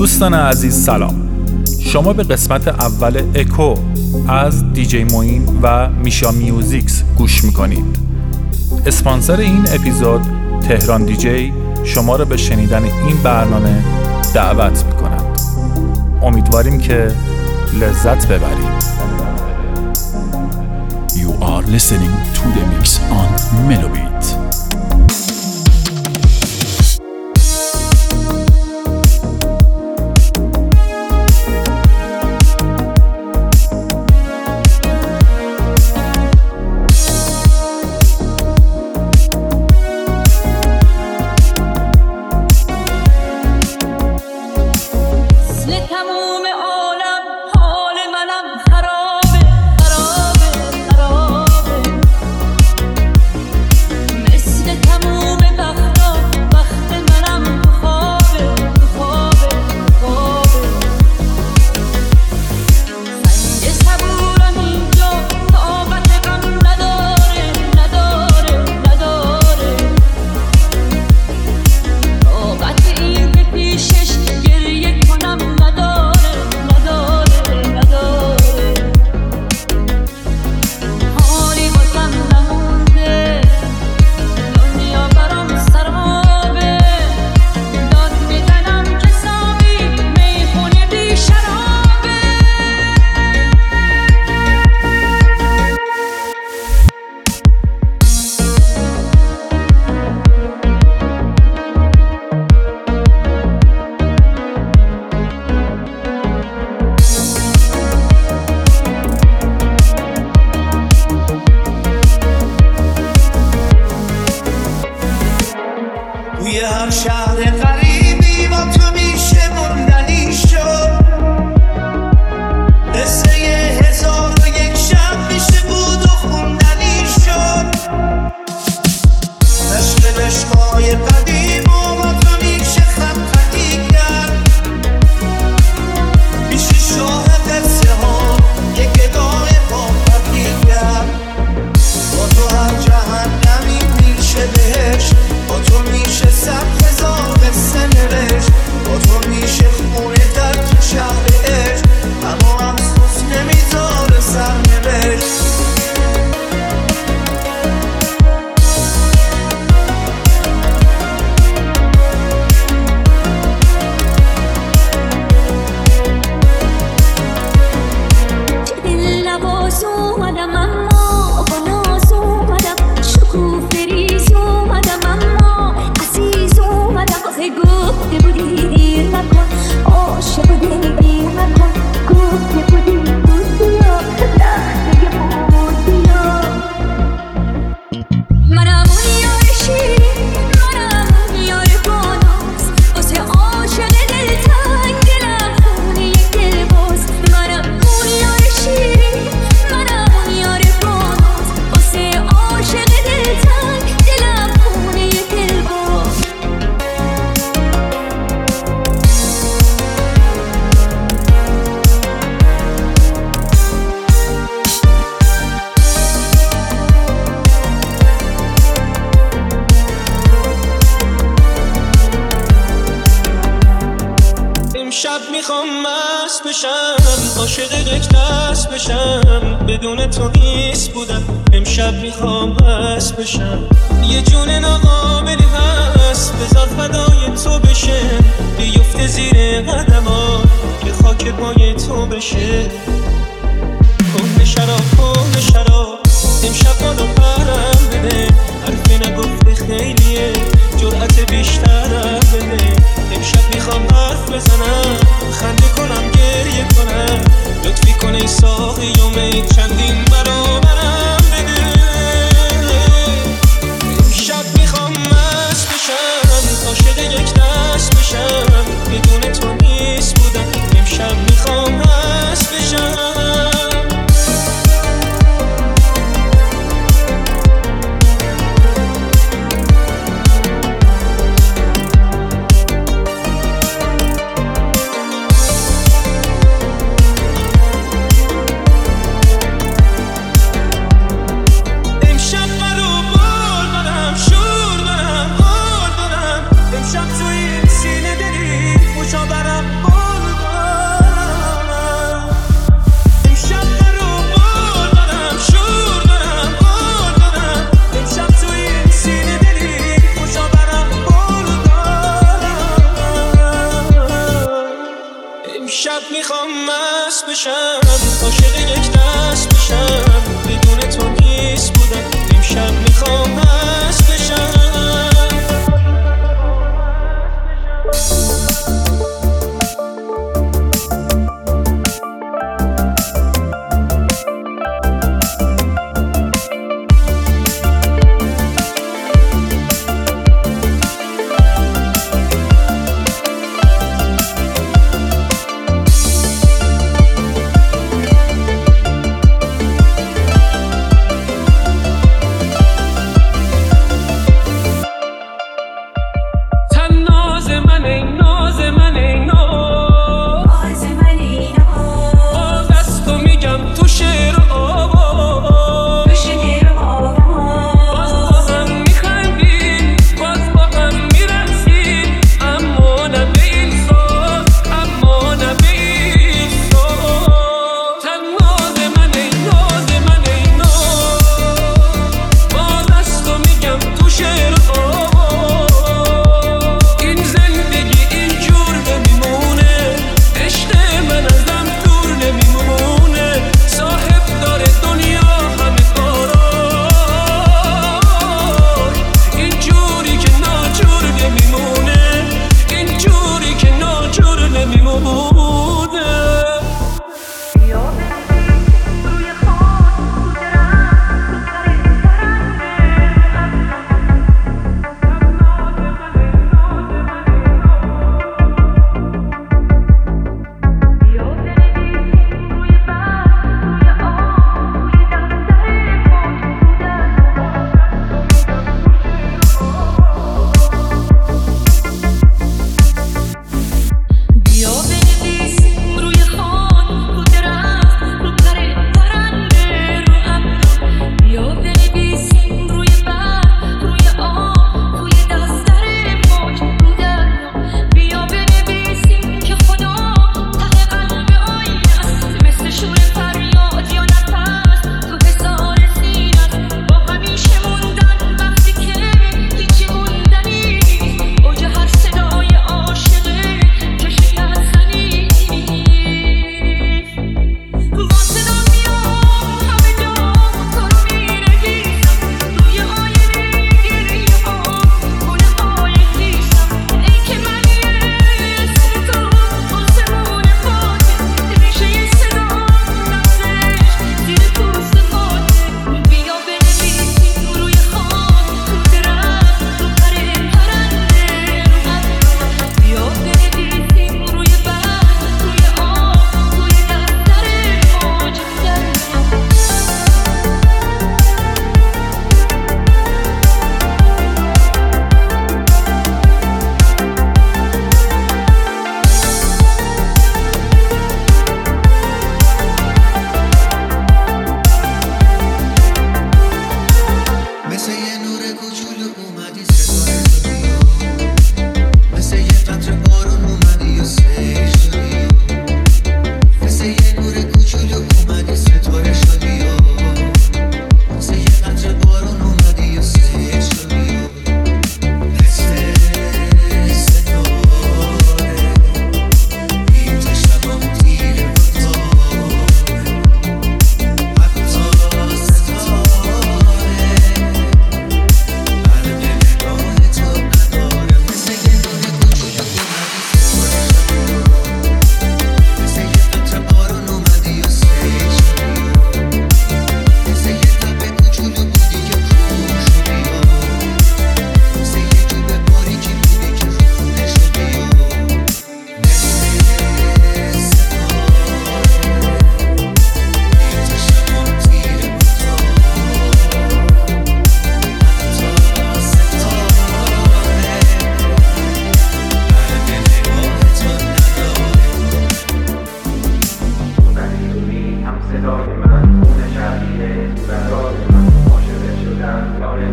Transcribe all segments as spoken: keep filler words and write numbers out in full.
دوستان عزیز سلام. شما به قسمت اول اکو از دیجی موین و میشا میوزیکس گوش میکنید. اسپانسر این اپیزود تهران دیجی شما را به شنیدن این برنامه دعوت میکنند. امیدواریم که لذت ببرید. You are listening to the mix on Melobit. بدون تو نیست بودم. امشب میخوام هست بشم. یه جون ناقابلی هست بذار فدای تو بشه. بیفته زیر قدما که خاک پای تو بشه. کهنه شراب کهنه شراب امشب بالا پرم بده. حرفی نگفته خیلیه جرأت بیشترم بده. امشب میخوام حرف بزنم خنده کنم گریه کنم. لطفی کن ای ساقی و می چندین برابرم بده. امشب میخوام مست بشم عاشق یک دست بشم. بدون تو نیست بودم. امشب میخوام مست بشم.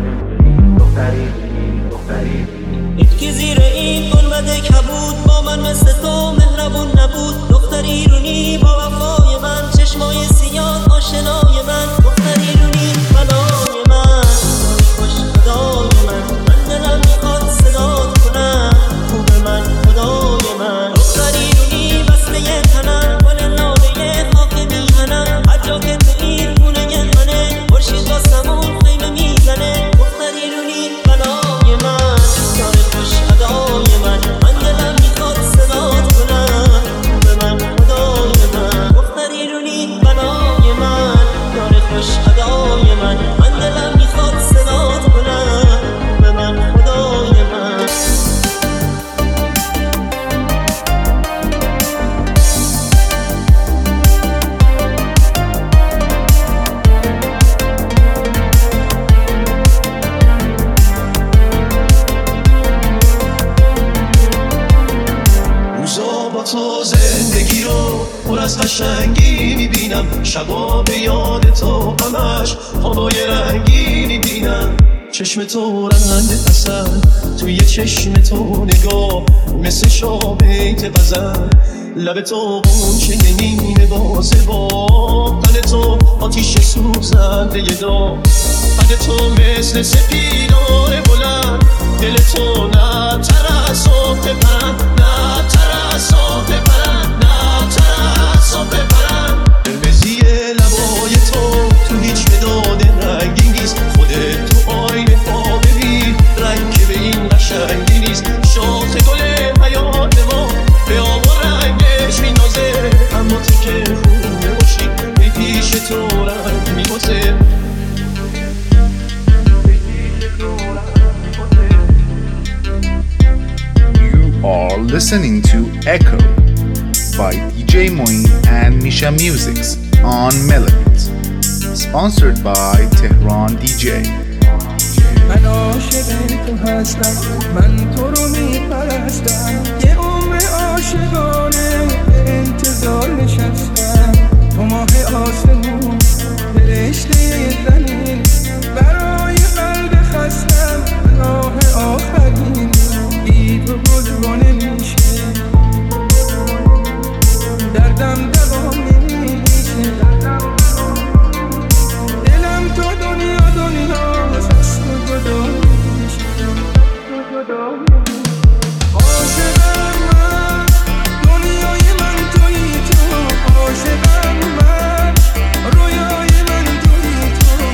که زیر این گنبد کبود با من مثل تو مهربون نبود. دختر ایرونی با وفای من، چشمای سیاه آشنای من. دختر ایرونی بلای من، خوش خدای من. من دلم میخواد صدات کنم، خوب من خدای من. دختر ایرونی بسته تنم، گل لاله خاک میهنم. هر جا که تو این خونه منه، خورشید با سمون خیمه میزنه. دختر ایرونی بلای من، خوش ادای من. من دلم میخواد صدات کنم، به من خدای من. دختر ایرونی بلای من، یار خوش ادای من. من دلم میخواد صدات کنم، به من خدای من. تو زندگی رو پر از قشنگی میبینم، شبا به یاد تو همش خوابای رنگی میبینم. چشم تو رنگ اصل توی چشم تو نگاه مثل شابیت غزل. لب تو قنچه نیمه بازه با قل تو آتیش سوزنده داغ. قد تو مثل سپیدار بلند، دل تو نه ترسو بپرند، نه ترسو بپرند، نه ترسو بپرند. قرمزی لبای تو تو هیچ مداد رنگی نیست. خودت تو آینه پا ببین، رنگ به این قشنگی نیست. شاخ گل حیات ما به آب و رنگش مینازه، اما تو که خوب نباشی به پیش تو رنگ میبازه. You are listening to Echo by D J Moin and Misha Musics on Melodies, sponsored by Tehran دی جی. من عاشق تو هستم، من تو رو میپرستم. یه عمر عاشقانه به انتظار نشستم. تو ماه آسمون فرشته زمین، برای قلب خستم راه آخرین. بی تو گل نمیشه، دردم دوام نمیشه. دلم تو دنیا دنیا از تو جدا میشه. عاشقم من، دنیای من تویی تو. عاشقم من، رویای من تویی تو.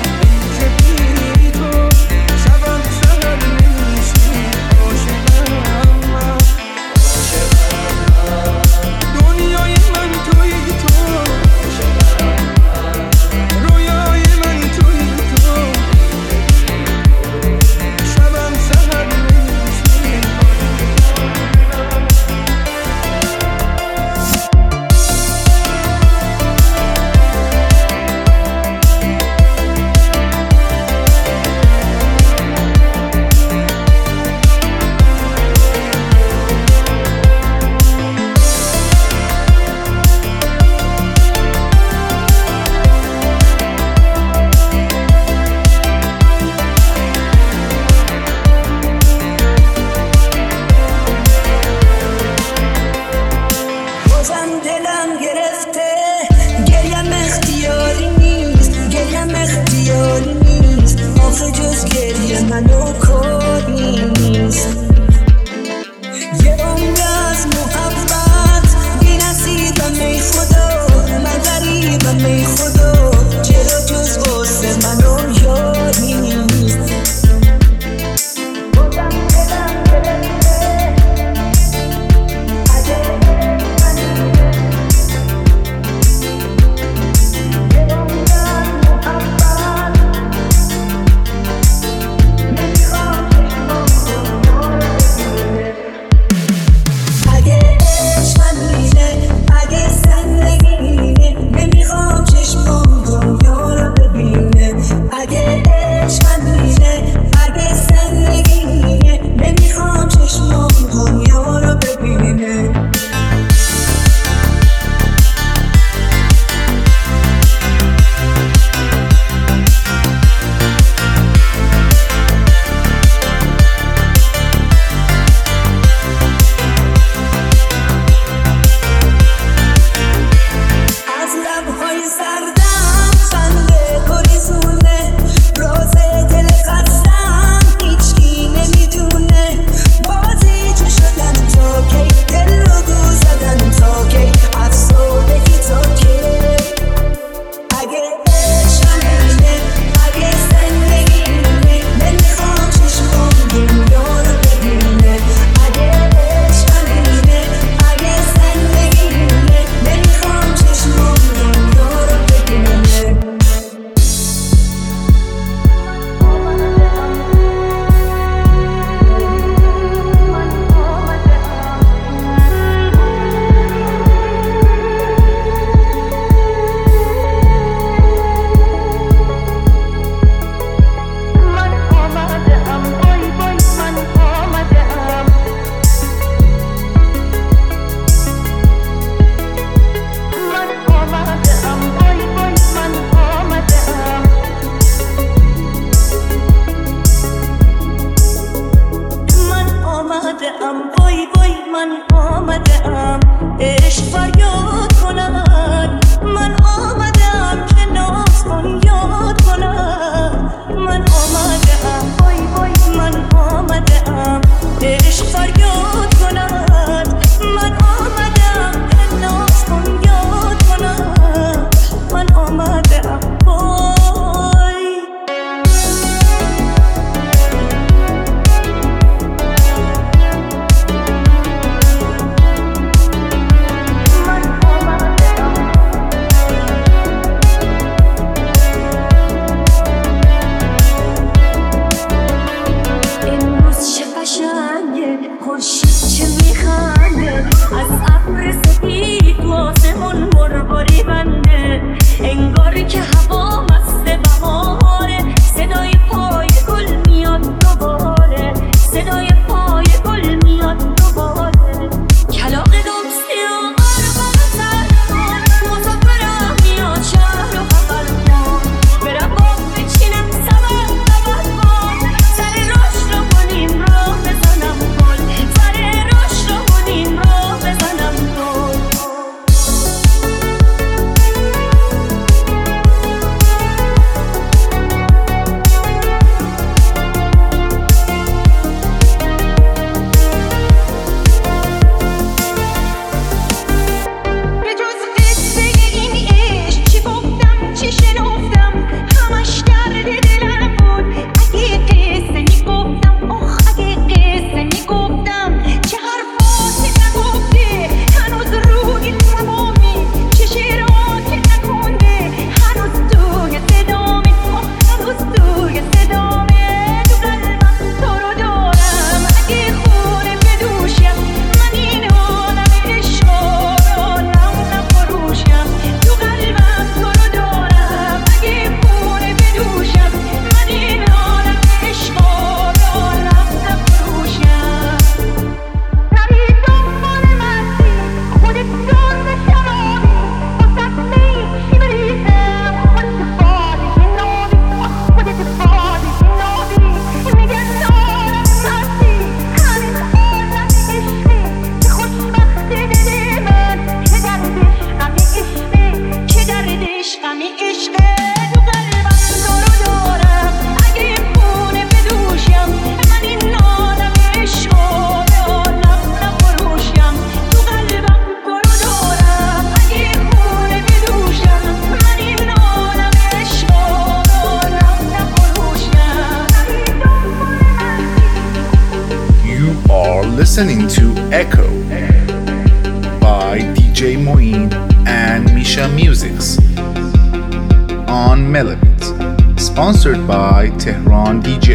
listening to Echo by D J Moeen and Misha Musics on Melobit, sponsored by Tehran D J.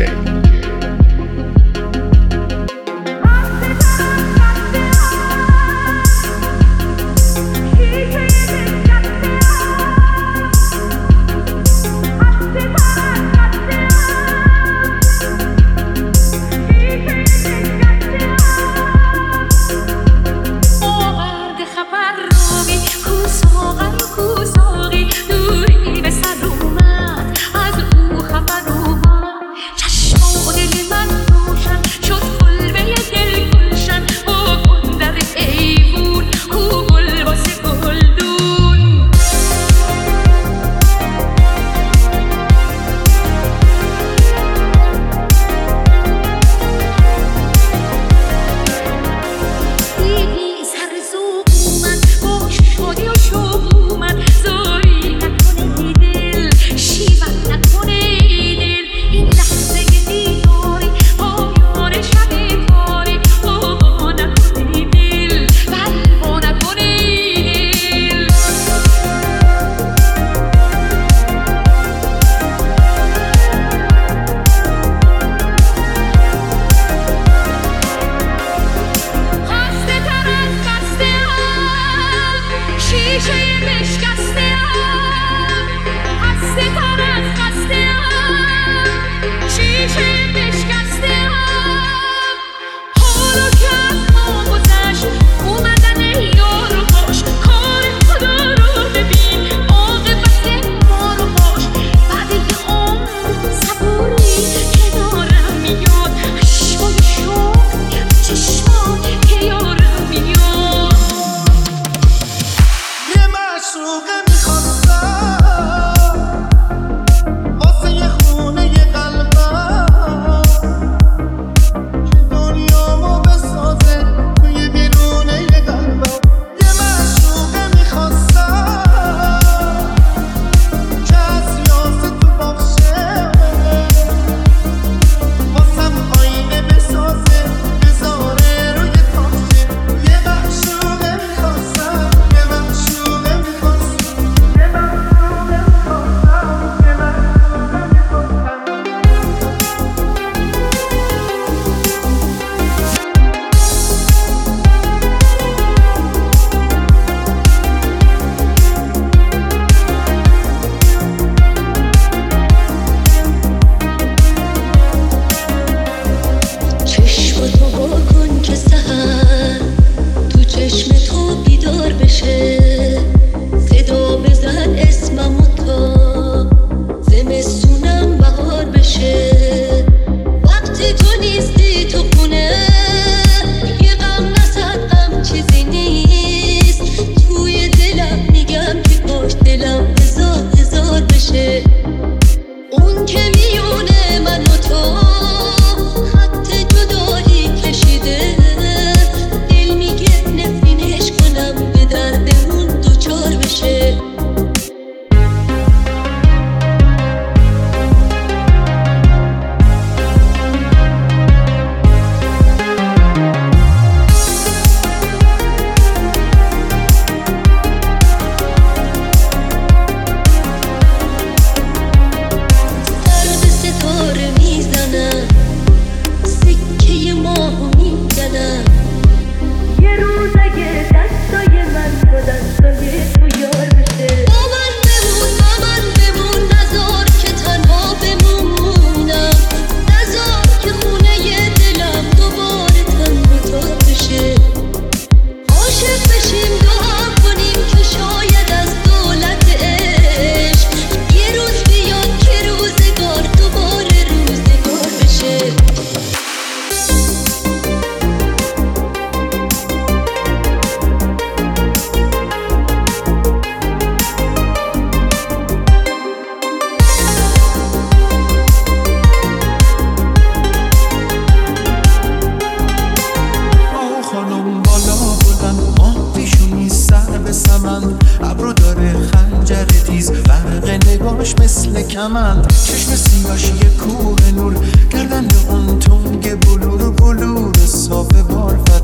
نگاهش مثل کمند، چشم سیاهش یه کوه نور، گردن اون تنگ بلور بلور صاف بار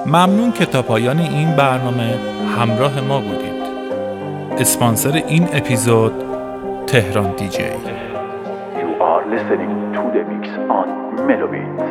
ممنون که تا پایان این برنامه همراه ما بودید. اسپانسر این اپیزود تهران دی جی. You are listening to the mix on Melobit.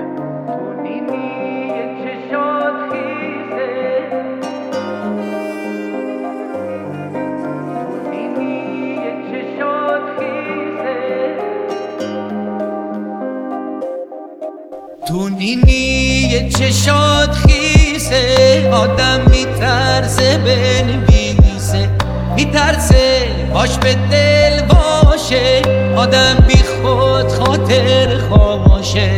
تو نینی چشات خیسه آدم میترسه بنویسه، میترسه باش به دل باشه، آدم بی خود خاطر خاموشه.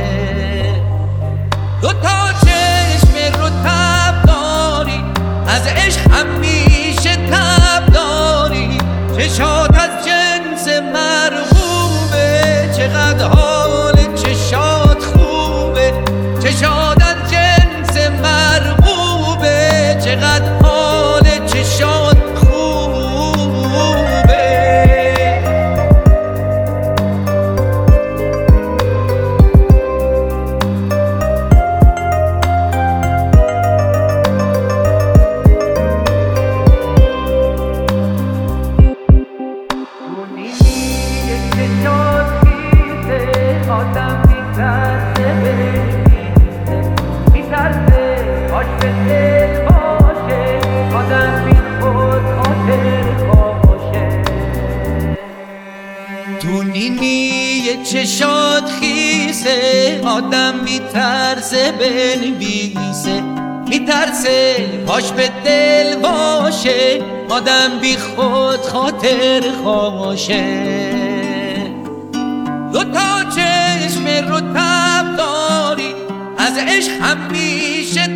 دو تا چشم رو تب داری، از عشق همیشه تب داری، چشات از جنس مرغوبه، چقدر حال چشات خوبه، چشات از جنس مرغوبه، چقدر حال چشات چشات خیسه آدم میترسه بنویسه، میترسه پاش به دل باشه، آدم بی خود خاطر خاموشه. دو تا چشم رو تب داری، از عشق همیشه